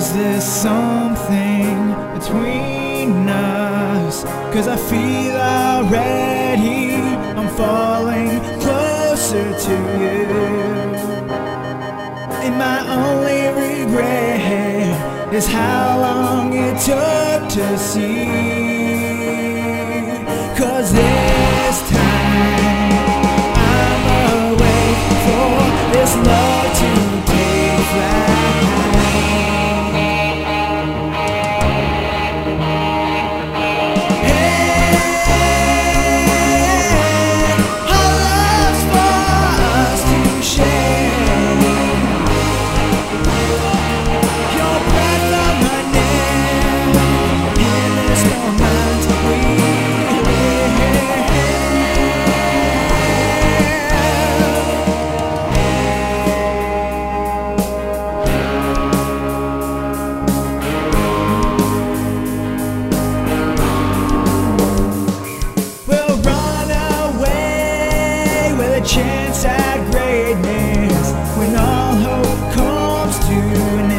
Is there something between us? 'Cause I feel already I'm falling closer to you. And my only regret is how long it took to see. 'Cause this time I'm awake for this love to take flight. Chance at greatness when all hope comes to an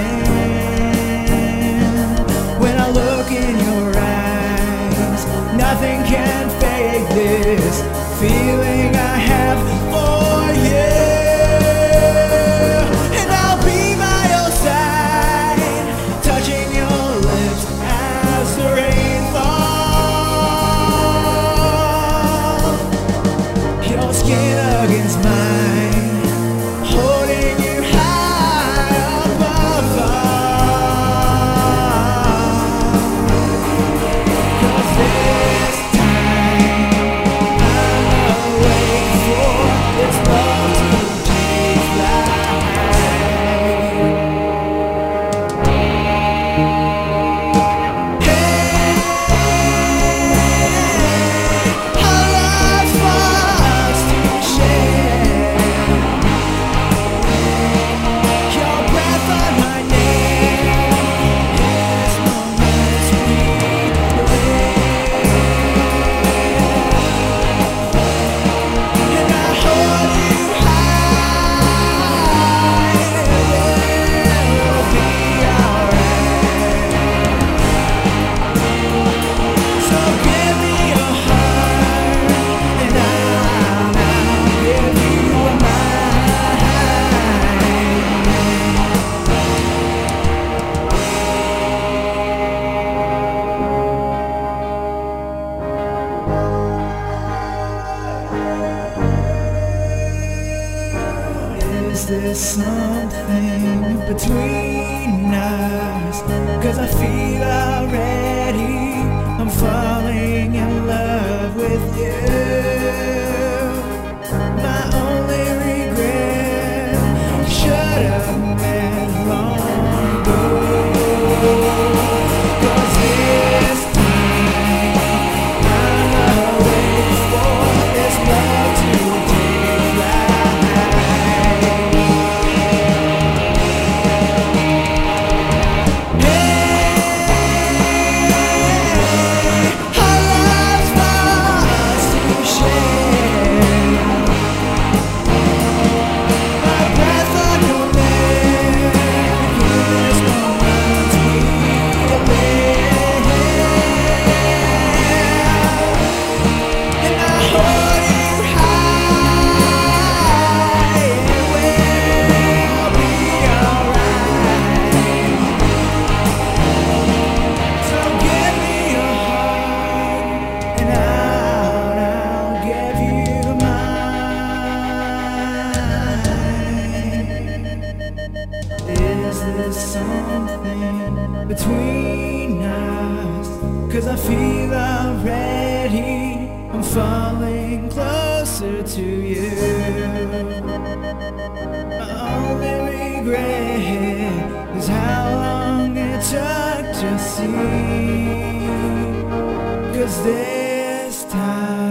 end. When I look in your eyes, nothing can fake this feeling I have for you. And I'll be by your side, touching your lips as the rain falls. Your skin against mine, holding you high above all. 'Cause this time I'm waiting for this love to take flight. Hey, our lives for us to share. Your breath on my neck, this moment we live. And I hold you high, it will be alright. So give me your heart, and I'll give you mine. Is there something between us? 'Cause I feel already I'm falling in love with you. My only regret, should have met long ago. 'Cause this time I'm awake for this love to take flight. Our lives for us to share. My breath on your neck, this moment we live. And I hold you high, it will be alright. So give me your heart, and I'll give you mine. Is there something between us? 'Cause I feel already I'm falling closer to you. My only regret is how long it took to see. 'Cause this time